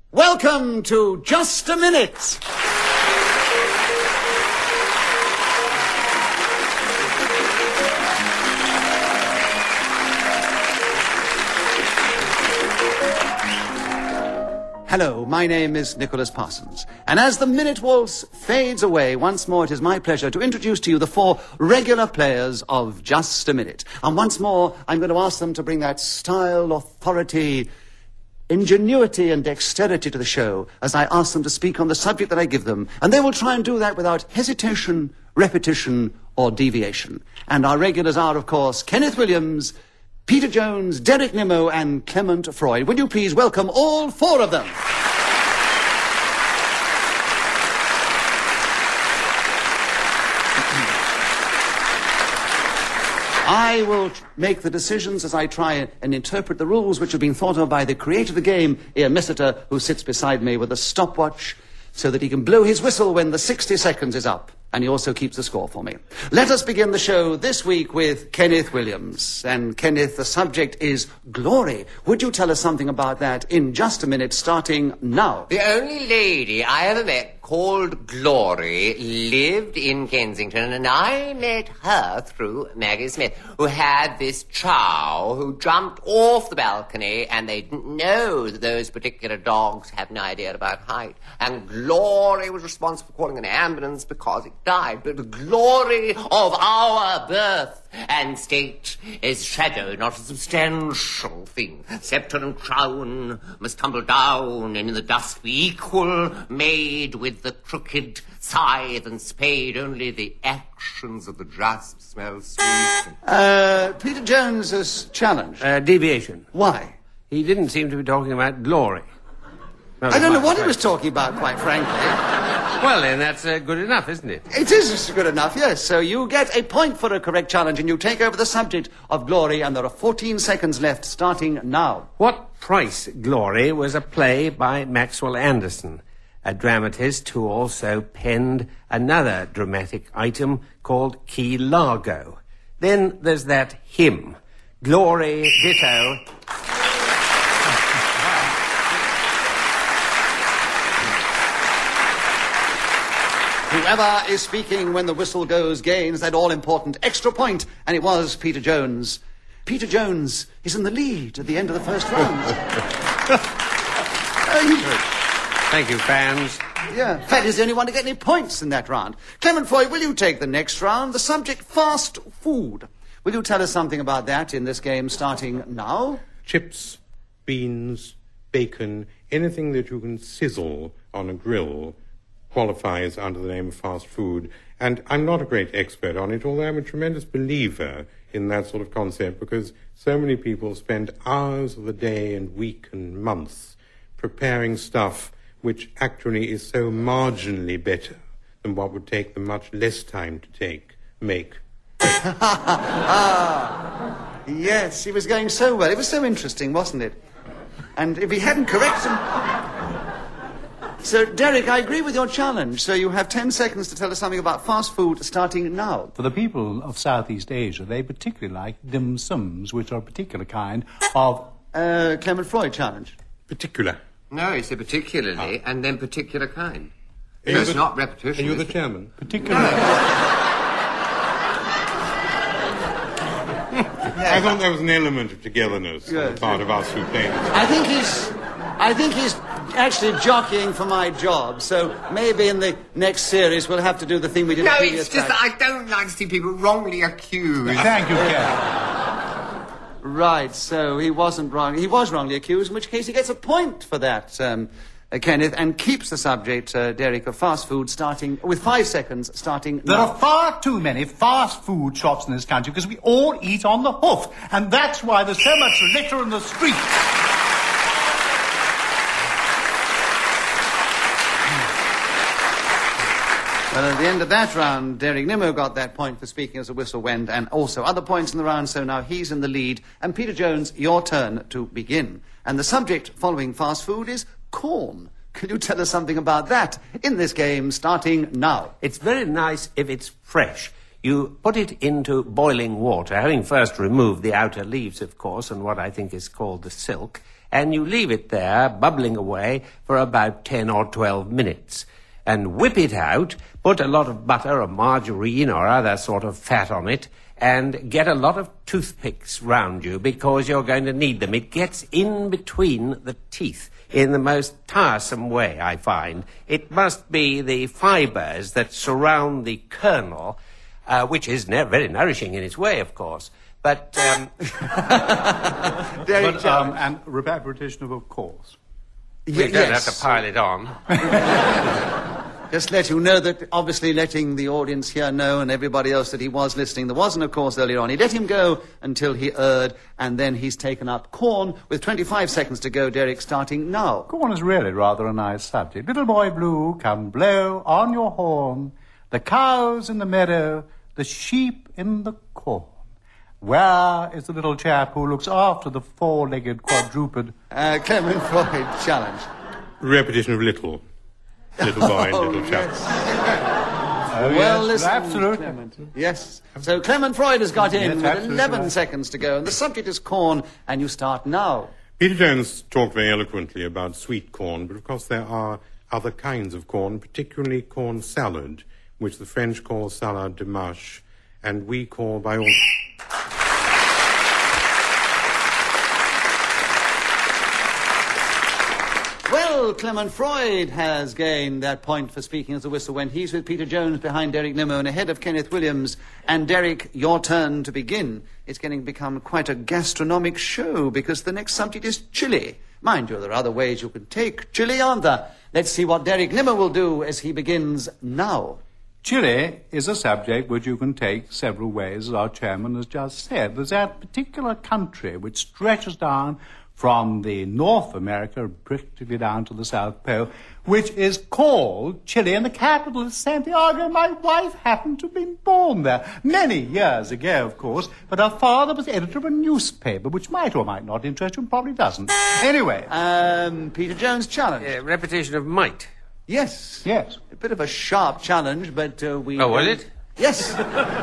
Welcome to Just a Minute. Hello, my name is Nicholas Parsons, and as the Minute Waltz fades away, once more it is my pleasure to introduce to you the 4 regular players of Just a Minute. And once more, I'm going to ask them to bring that style, authority, ingenuity and dexterity to the show as I ask them to speak on the subject that I give them. And they will try and do that without hesitation, repetition, or deviation. And our regulars are, of course, Kenneth Williams, Peter Jones, Derek Nimmo, and Clement Freud. Will you please welcome all 4 of them? I will make the decisions as I try and interpret the rules which have been thought of by the creator of the game, Ian Missiter, who sits beside me with a stopwatch so that he can blow his whistle when the 60 seconds is up. And he also keeps the score for me. Let us begin the show this week with Kenneth Williams. And Kenneth, the subject is glory. Would you tell us something about that in just a minute, starting now? The only lady I ever met called Glory lived in Kensington, and I met her through Maggie Smith, who had this chow who jumped off the balcony, and they didn't know that those particular dogs have no idea about height. And Glory was responsible for calling an ambulance because it died. But the glory of our birth and state is shadow, not a substantial thing. Sceptre and crown must tumble down, and in the dust be equal, made with the crooked scythe and spade. Only the actions of the just smell sweet. Peter Jones has challenged. Deviation. Why? He didn't seem to be talking about glory. I don't know what he was talking about, quite frankly. Well, then, that's good enough, isn't it? It is good enough, yes. So you get a point for a correct challenge, and you take over the subject of glory, and there are 14 seconds left, starting now. What Price Glory was a play by Maxwell Anderson, a dramatist who also penned another dramatic item called Key Largo. Then there's that hymn, Glory Ditto. Whoever is speaking when the whistle goes gains that all-important extra point, and it was Peter Jones. Peter Jones is in the lead at the end of the first round. Thank you, fans. Yeah, Fed is the only one to get any points in that round. Clement Freud, will you take the next round? The subject, fast food. Will you tell us something about that in this game starting now? Chips, beans, bacon, anything that you can sizzle on a grill qualifies under the name of fast food. And I'm not a great expert on it, although I'm a tremendous believer in that sort of concept, because so many people spend hours of the day and week and months preparing stuff which actually is so marginally better than what would take them much less time to make. Yes, he was going so well. It was so interesting, wasn't it? And if he hadn't corrected him... So, Derek, I agree with your challenge. So you have 10 seconds to tell us something about fast food starting now. For the people of Southeast Asia, they particularly like dim sums, which are a particular kind of... Clement Freud challenge. Particular. No, he said particularly, and then particular kind. Are No, it's not repetition. Are you the chairman? Particularly... I thought there was an element of togetherness on the part of us who played. I think he's actually jockeying for my job, so maybe in the next series we'll have to do the thing we did the previous time. No, it's just that I don't like to see people wrongly accused. Thank you, Ken. Right, so he wasn't wrong. He was wrongly accused, in which case he gets a point for that, Kenneth, and keeps the subject, Derek, of fast food starting with 5 seconds starting There now. are far too many fast food shops in this country because we all eat on the hoof, and that's why there's so much litter in the street. Well, at the end of that round, Derek Nimmo got that point for speaking as the whistle went, and also other points in the round, so now he's in the lead. And Peter Jones, your turn to begin. And the subject following fast food is corn. Can you tell us something about that in this game, starting now? It's very nice if it's fresh. You put it into boiling water, having first removed the outer leaves, of course, and what I think is called the silk, and you leave it there, bubbling away, for about 10 or 12 minutes. And whip it out, put a lot of butter or margarine or other sort of fat on it, and get a lot of toothpicks round you, because you're going to need them. It gets in between the teeth in the most tiresome way, I find. It must be the fibres that surround the kernel, which is very nourishing in its way, of course. But, and repetition of course. We don't have to pile it on. Just let you know that, obviously, letting the audience here know and everybody else that he was listening. There wasn't, of course, earlier on. He let him go until he erred, and then he's taken up corn with 25 seconds to go. Derek, starting now. Corn is really rather a nice subject. Little boy blue, come blow on your horn. The cows in the meadow, the sheep in the corn. Where is the little chap who looks after the four-legged quadruped? Clement Freud, challenge. Repetition of little. Little boy, little chap. Yes. Oh, Well, yes, listen, absolutely. Clement. Yes. So Clement Freud has got in Yes, with absolutely 11 right. seconds to go, and the subject is corn, and you start now. Peter Jones talked very eloquently about sweet corn, but of course there are other kinds of corn, particularly corn salad, which the French call salade de mâche, and we call by all... Well, Clement Freud has gained that point for speaking as a whistle when he's with Peter Jones behind Derek Nimmo and ahead of Kenneth Williams. And Derek, your turn to begin. It's going to become quite a gastronomic show because the next subject is chili. Mind you, there are other ways you can take chili, aren't there? Let's see what Derek Nimmo will do as he begins now. Chile is a subject which you can take several ways, as our chairman has just said. There's that particular country which stretches down from the North America, practically down to the South Pole, which is called Chile, and the capital is Santiago. My wife happened to have been born there many years ago, of course, but her father was editor of a newspaper, which might or might not interest you, and probably doesn't. Anyway. Peter Jones, challenge. Repetition of might. Yes. Yes. A bit of a sharp challenge, but we... Oh, was it? Yes.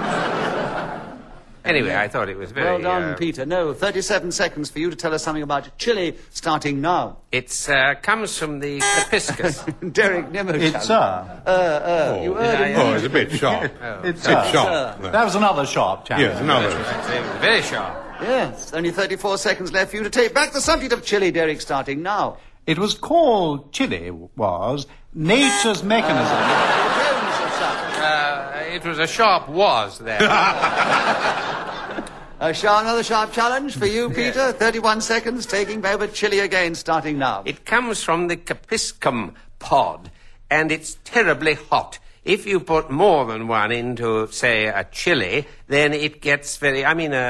Anyway, I thought it was very... Well done, Peter. No, 37 seconds for you to tell us something about chili, starting now. It comes from the Capiscus. Derek Nimmo. It's You heard him. Oh, it's a bit sharp. It's sharp. That was another sharp challenge. Yes, another. Very sharp. Yes, only 34 seconds left for you to take back the subject of chili, Derek, starting now. It was called Chile, was nature's mechanism. It was a sharp was there. Another sharp challenge for you, Peter. 31 seconds, taking over chili again, starting now. It comes from the Capiscum pod, and it's terribly hot. If you put more than one into, say, a chili, then it gets very...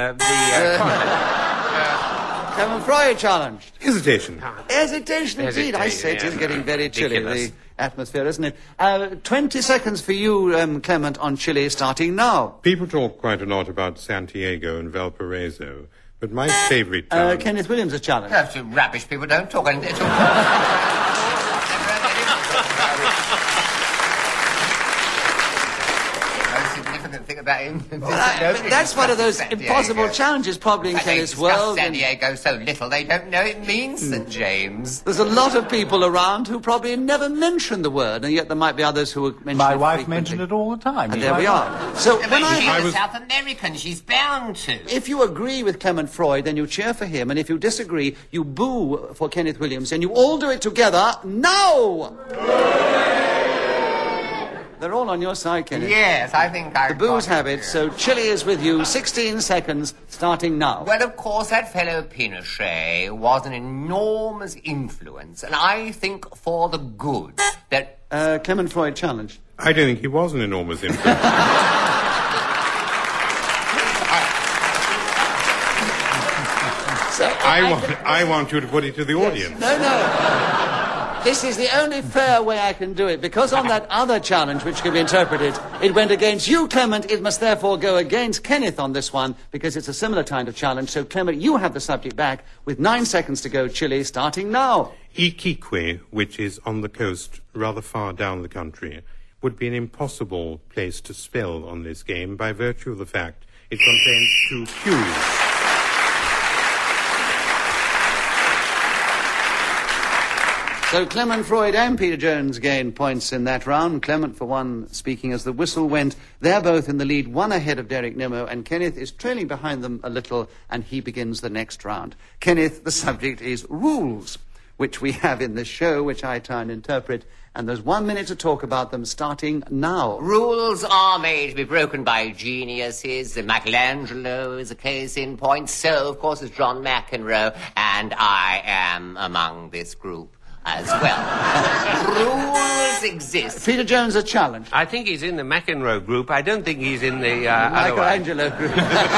Clement Freud challenged. Hesitation. Hesitation indeed. I say it is yeah. getting very chilly, Ridiculous. the atmosphere, isn't it? 20 seconds for you, Clement, on chili, starting now. People talk quite a lot about Santiago and Valparaiso, but my favourite town... Kenneth Williams a challenge. That's rubbish. People don't talk anything. Thing about him. That's one of those impossible challenges probably in Kenneth's world. San Diego so little they don't know it means St. James. There's a lot of people around who probably never mention the word, and yet there might be others who mention it My wife frequently. mentioned it all the time. And there we are. So when She's I... a South American. She's bound to. If you agree with Clement Freud, then you cheer for him, and if you disagree, you boo for Kenneth Williams, and you all do it together now! They're all on your side, Kenneth. Yes, I think I... The booze have it, so Chile is with you. 16 seconds, starting now. Well, of course, that fellow Pinochet was an enormous influence, and I think for the good that... Clement Freud challenged. I don't think he was an enormous influence. I want you to put it to the audience. No. This is the only fair way I can do it, because on that other challenge, which can be interpreted, it went against you, Clement. It must therefore go against Kenneth on this one, because it's a similar kind of challenge. So, Clement, you have the subject back with 9 seconds to go, Chile, starting now. Iquique, which is on the coast rather far down the country, would be an impossible place to spell on this game by virtue of the fact it contains 2 Q's. So Clement Freud and Peter Jones gained points in that round. Clement, for one, speaking as the whistle went. They're both in the lead, one ahead of Derek Nimmo, and Kenneth is trailing behind them a little, and he begins the next round. Kenneth, the subject is rules, which we have in this show, which I try and interpret, and there's 1 minute to talk about them, starting now. Rules are made to be broken by geniuses. Michelangelo is a case in point. So, of course, is John McEnroe, and I am among this group as well. Rules exist. Peter Jones, a challenge. I think he's in the McEnroe group. I don't think he's in the other one. Michelangelo group.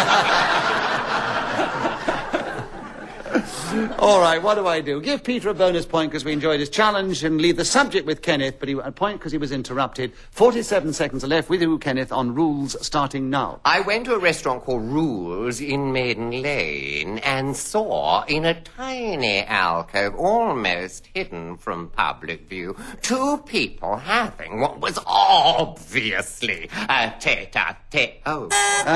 All right, what do? Give Peter a bonus point because we enjoyed his challenge and leave the subject with Kenneth, but a point because he was interrupted. 47 seconds are left with you, Kenneth, on rules starting now. I went to a restaurant called Rules in Maiden Lane and saw in a tiny alcove, almost hidden from public view, two people having what was obviously a tete-a-tete. Oh.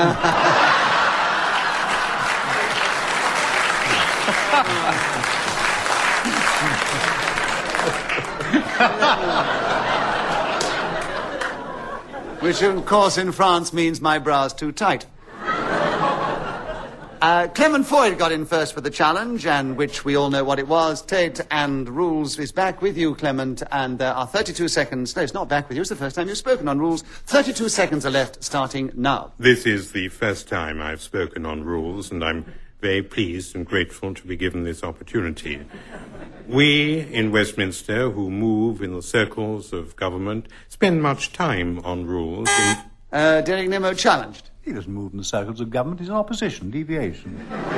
Which, of course, in France means my bra's too tight. Clement Freud got in first for the challenge, and which we all know what it was. Tate and Rules is back with you, Clement, and there are 32 seconds. No, it's not back with you. It's the first time you've spoken on Rules. 32 seconds are left, starting now. This is the first time I've spoken on rules, and I'm very pleased and grateful to be given this opportunity. We in Westminster, who move in the circles of government, spend much time on rules. Derek Nimmo challenged. He doesn't move in the circles of government. He's in opposition, deviation.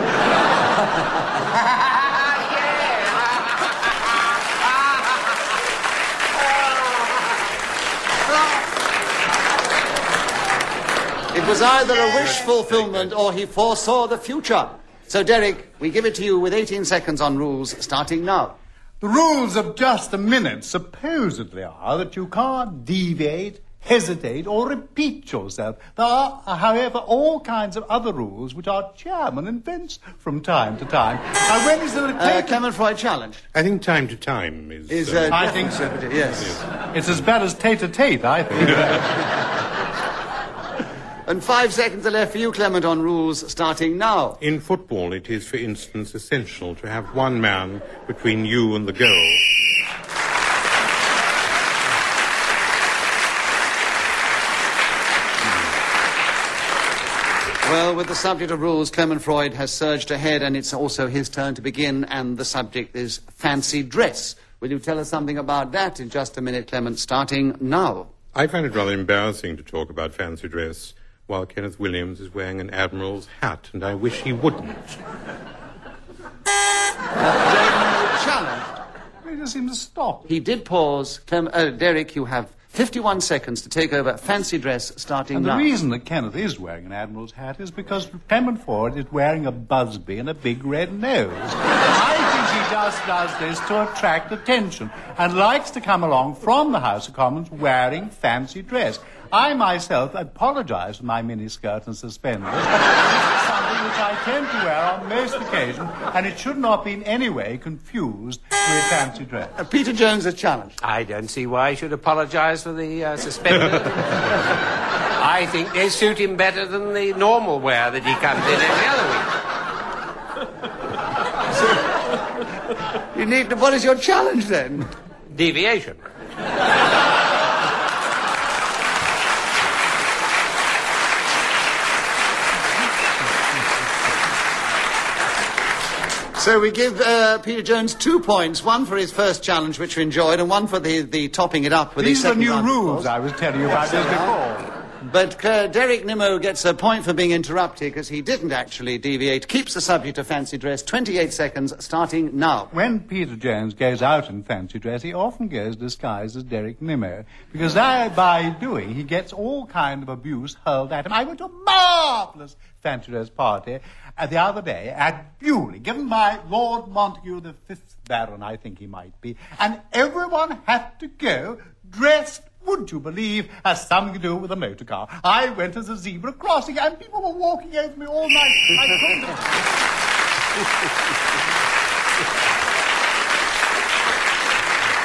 It was either a wish fulfillment or he foresaw the future. So, Derek, we give it to you with 18 seconds on rules, starting now. The rules of just a minute supposedly are that you can't deviate, hesitate, or repeat yourself. There are, however, all kinds of other rules which our chairman invents from time to time. Now, when is the Clement Freud challenged? I think time to time is... I think so. Yes. It's as bad as tete-a-tete, I think. And 5 seconds are left for you, Clement, on rules, starting now. In football, it is, for instance, essential to have one man between you and the goal. Well, with the subject of rules, Clement Freud has surged ahead, and it's also his turn to begin, and the subject is fancy dress. Will you tell us something about that in just a minute, Clement, starting now? I find it rather embarrassing to talk about fancy dress while Kenneth Williams is wearing an admiral's hat, and I wish he wouldn't. Challenged. He just seems to stop. He did pause. Derek, you have 51 seconds to take over fancy dress starting now. And the reason that Kenneth is wearing an admiral's hat is because Clement Freud is wearing a busby and a big red nose. I think he just does this to attract attention and likes to come along from the House of Commons wearing fancy dress. I myself apologize for my miniskirt and suspenders. This is something which I tend to wear on most occasions, and it should not be in any way confused with fancy dress. Peter Jones is challenged. I don't see why he should apologise for the suspenders. I think they suit him better than the normal wear that he comes in every other week. What is your challenge, then? Deviation. So we give Peter Jones 2 points, one for his first challenge, which we enjoyed, and one for the topping it up with These the second are new round, rules I was telling you about just before. But Derek Nimmo gets a point for being interrupted because he didn't actually deviate. Keeps the subject of fancy dress. 28 seconds, starting now. When Peter Jones goes out in fancy dress, he often goes disguised as Derek Nimmo, because by doing, he gets all kind of abuse hurled at him. I went to a marvellous fancy dress party the other day at Bewley, given by Lord Montague the 5th Baron, I think he might be, and everyone had to go dressed, would you believe, has something to do with a motor car. I went as a zebra crossing, and people were walking over me all night. I couldn't...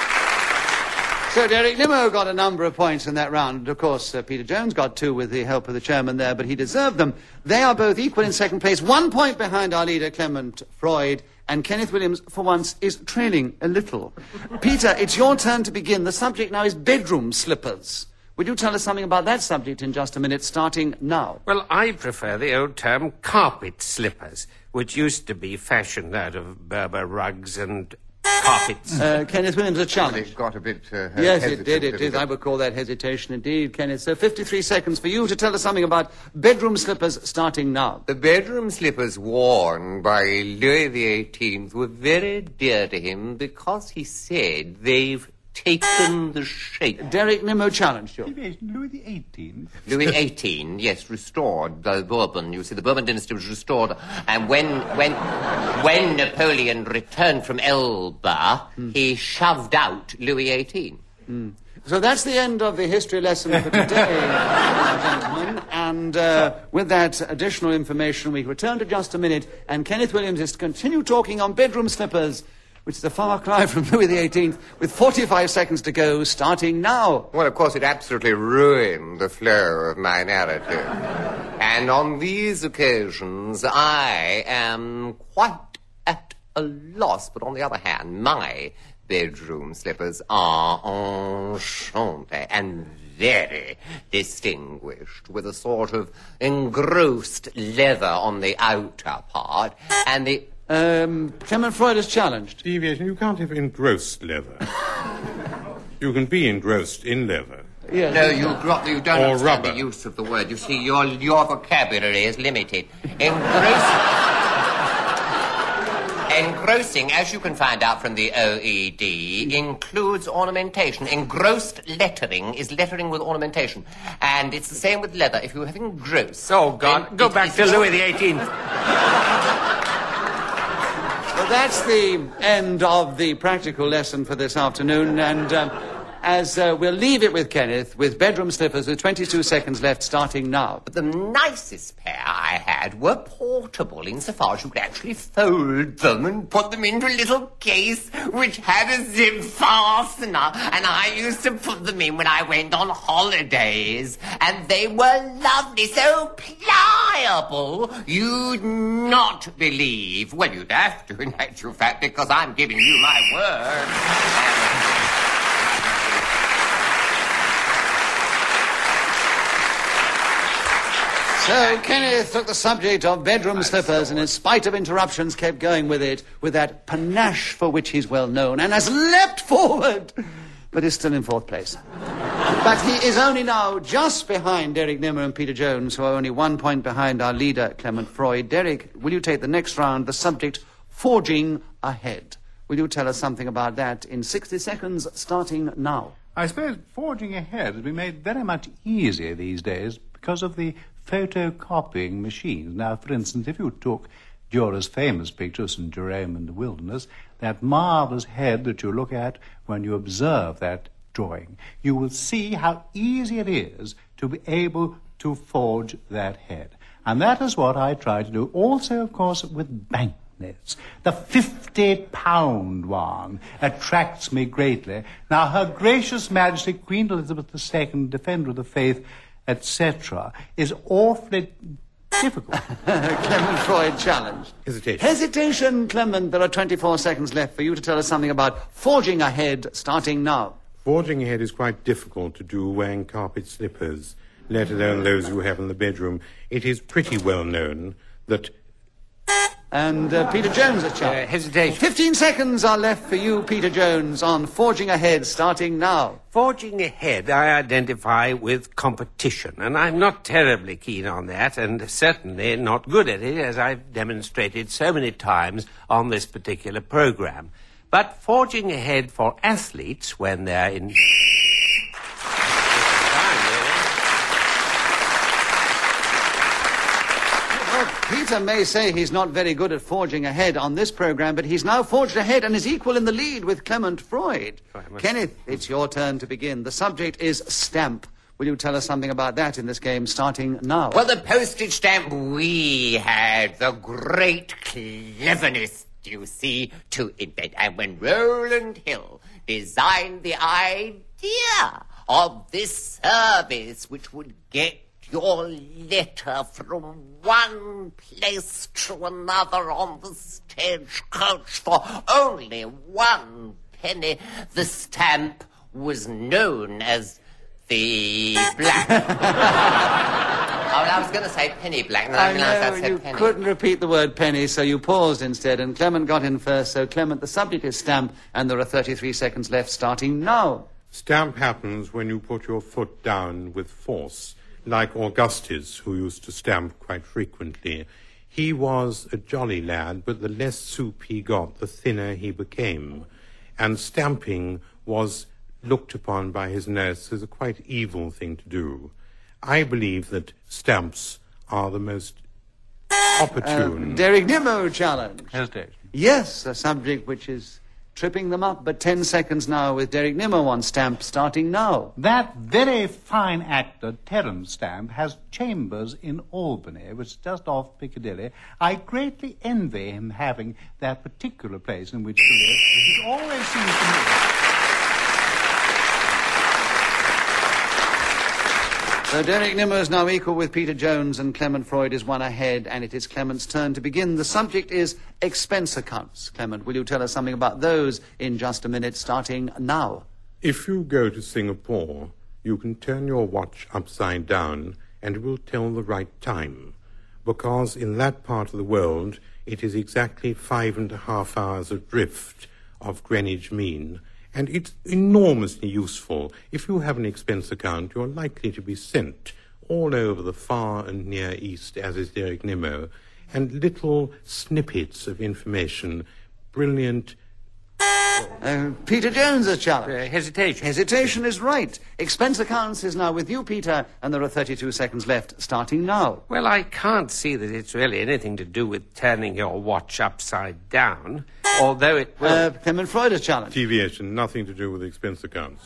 So Derek Nimmo got a number of points in that round. Of course, Peter Jones got 2 with the help of the chairman there, but he deserved them. They are both equal in second place, 1 point behind our leader, Clement Freud, and Kenneth Williams, for once, is trailing a little. Peter, it's your turn to begin. The subject now is bedroom slippers. Would you tell us something about that subject in just a minute, starting now? Well, I prefer the old term carpet slippers, which used to be fashioned out of Berber rugs and carpets. Kenneth Williams, a challenge. It got a bit yes, it did. I would call that hesitation indeed, Kenneth. So 53 seconds for you to tell us something about bedroom slippers, starting now. The bedroom slippers worn by Louis XVIII were very dear to him because he said they've taken the shape. Derek Nimmo challenged you. Louis XVIII. Louis XVIII, yes, restored the Bourbon. You see, the Bourbon dynasty was restored. And when Napoleon returned from Elba, he shoved out Louis XVIII. So that's the end of the history lesson for today, gentlemen. And with that additional information, we return to just a minute. And Kenneth Williams is to continue talking on bedroom slippers, which is a far cry from Louis XVIII, with 45 seconds to go, starting now. Well, of course, it absolutely ruined the flow of my narrative. And on these occasions, I am quite at a loss. But on the other hand, my bedroom slippers are enchanté and very distinguished, with a sort of engrossed leather on the outer part, and the... Clement Freud is challenged. Deviation, you can't have engrossed leather. You can be engrossed in leather. Yes. No, you don't Or understand rubber. the use of the word. You see, your vocabulary is limited. Engrossing, as you can find out from the OED, includes ornamentation. Engrossed lettering is lettering with ornamentation. And it's the same with leather. If you have engrossed... Oh, God, go back to Louis XVIII. Well, that's the end of the practical lesson for this afternoon, and as we'll leave it with Kenneth, with bedroom slippers with 22 seconds left, starting now. But the nicest pair I had were portable insofar as you could actually fold them and put them into a little case which had a zip fastener, and I used to put them in when I went on holidays, and they were lovely, so pliable you'd not believe. Well, you'd have to, in actual fact, because I'm giving you my word. So Kenneth took the subject of bedroom slippers and in spite of interruptions kept going with it with that panache for which he's well known and has leapt forward, but is still in 4th place. But he is only now just behind Derek Nimmo and Peter Jones, who are only 1 point behind our leader, Clement Freud. Derek, will you take the next round, the subject, forging ahead? Will you tell us something about that in 60 seconds, starting now? I suppose forging ahead has been made very much easier these days because of the photocopying machines. Now, for instance, if you took Dürer's famous picture, St. Jerome in the Wilderness, that marvellous head that you look at when you observe that drawing, you will see how easy it is to be able to forge that head. And that is what I try to do. Also, of course, with banknotes. The £50 one attracts me greatly. Now, Her Gracious Majesty Queen Elizabeth II, Defender of the Faith, etc., is awfully difficult. Clement Freud challenged. Hesitation, Clement. There are 24 seconds left for you to tell us something about forging ahead, starting now. Forging ahead is quite difficult to do wearing carpet slippers, let alone those you have in the bedroom. It is pretty well known that... And Peter Jones has challenged. Hesitation. 15 seconds are left for you, Peter Jones, on forging ahead, starting now. Forging ahead, I identify with competition, and I'm not terribly keen on that, and certainly not good at it, as I've demonstrated so many times on this particular program. But forging ahead for athletes when they're in... Peter may say he's not very good at forging ahead on this program, but he's now forged ahead and is equal in the lead with Clement Freud. Kenneth, it's your turn to begin. The subject is stamp. Will you tell us something about that in this game, starting now? Well, the postage stamp we had the great cleverness, you see, to invent. And when Rowland Hill designed the idea idea of this service which would get your letter from one place to another on the stagecoach for only 1 penny. The stamp was known as the black. I was going to say penny black, and I realised I said you penny. couldn't repeat the word penny, so you paused instead, and Clement got in first. So, Clement, the subject is stamp, and there are 33 seconds left, starting now. Stamp happens when you put your foot down with force, like Augustus, who used to stamp quite frequently. He was a jolly lad, but the less soup he got, the thinner he became. And stamping was looked upon by his nurse as a quite evil thing to do. I believe that stamps are the most opportune. Derek Nimmo challenge. Hesitation. Yes, a subject which is tripping them up, but 10 seconds now with Derek Nimmo on stamp, starting now. That very fine actor, Terence Stamp, has chambers in Albany, which is just off Piccadilly. I greatly envy him having that particular place in which to live. It always seems to me... So Derek Nimmo is now equal with Peter Jones, and Clement Freud is one ahead, and it is Clement's turn to begin. The subject is expense accounts. Clement, will you tell us something about those in just a minute, starting now? If you go to Singapore, you can turn your watch upside down and it will tell the right time, because in that part of the world it is exactly 5.5 hours adrift of Greenwich Mean. And it's enormously useful. If you have an expense account, you're likely to be sent all over the far and near East, as is Derek Nimmo, and little snippets of information, brilliant... Peter Jones' challenge. Hesitation. Hesitation is right. Expense accounts is now with you, Peter, and there are 32 seconds left, starting now. Well, I can't see that it's really anything to do with turning your watch upside down, although it will... Clement Freud's challenge. Deviation, nothing to do with expense accounts.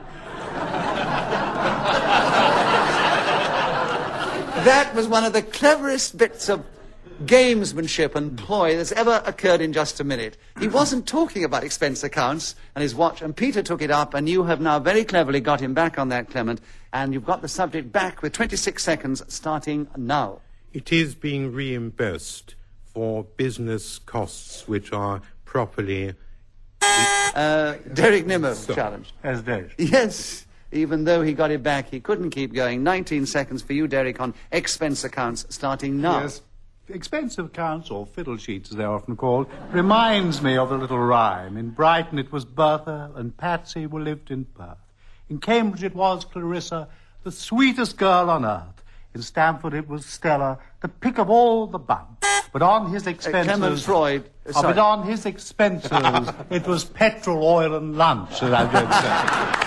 That was one of the cleverest bits of gamesmanship and ploy that's ever occurred in Just a Minute. He wasn't talking about expense accounts and his watch, and Peter took it up, and you have now very cleverly got him back on that, Clement, and you've got the subject back with 26 seconds starting now. It is being reimbursed for business costs which are properly... Derek Nimmo challenge. Hesitation. Yes. Even though he got it back, he couldn't keep going. 19 seconds for you, Derek, on expense accounts starting now. Yes. Expensive accounts, or fiddle sheets as they're often called, reminds me of a little rhyme. In Brighton it was Bertha and Patsy who lived in Perth. In Cambridge it was Clarissa, the sweetest girl on earth. In Stamford it was Stella, the pick of all the bunch. But on his expenses... Clement Freud... but on his expenses it was petrol, oil and lunch, as I'm going to say.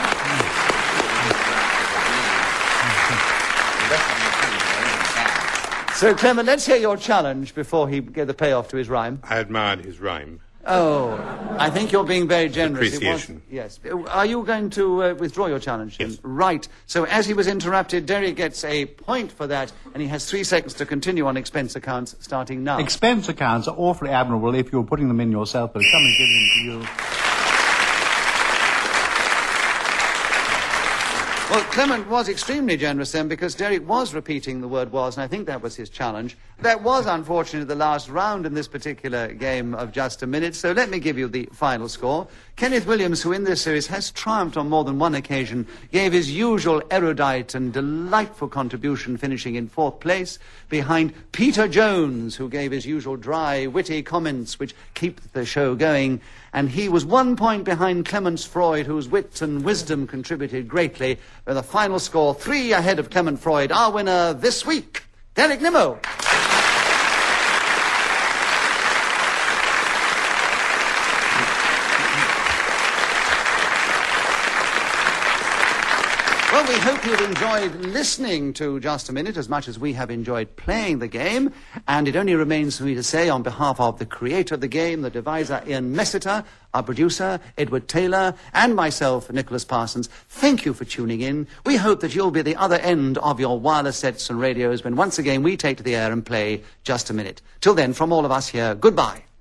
So, Clement, let's hear your challenge before he gave the payoff to his rhyme. I admired his rhyme. Oh, I think you're being very generous. Appreciation. Yes. Are you going to withdraw your challenge? Yes. Right. So, as he was interrupted, Derek gets a point for that, and he has 3 seconds to continue on expense accounts, starting now. Expense accounts are awfully admirable if you're putting them in yourself, but if somebody's giving them to you... Well, Clement was extremely generous then, because Derek was repeating the word was, and I think that was his challenge. That was, unfortunately, the last round in this particular game of Just a Minute, so let me give you the final score. Kenneth Williams, who in this series has triumphed on more than one occasion, gave his usual erudite and delightful contribution, finishing in 4th place, behind Peter Jones, who gave his usual dry, witty comments which keep the show going, and he was 1 point behind Clement Freud, whose wit and wisdom contributed greatly, with a final score 3 ahead of Clement Freud. Our winner this week, Derek Nimmo. Well, we hope you've enjoyed listening to Just a Minute as much as we have enjoyed playing the game. And it only remains for me to say, on behalf of the creator of the game, the deviser Ian Messiter, our producer Edward Taylor, and myself, Nicholas Parsons, thank you for tuning in. We hope that you'll be at the other end of your wireless sets and radios when once again we take to the air and play Just a Minute. Till then, from all of us here, goodbye.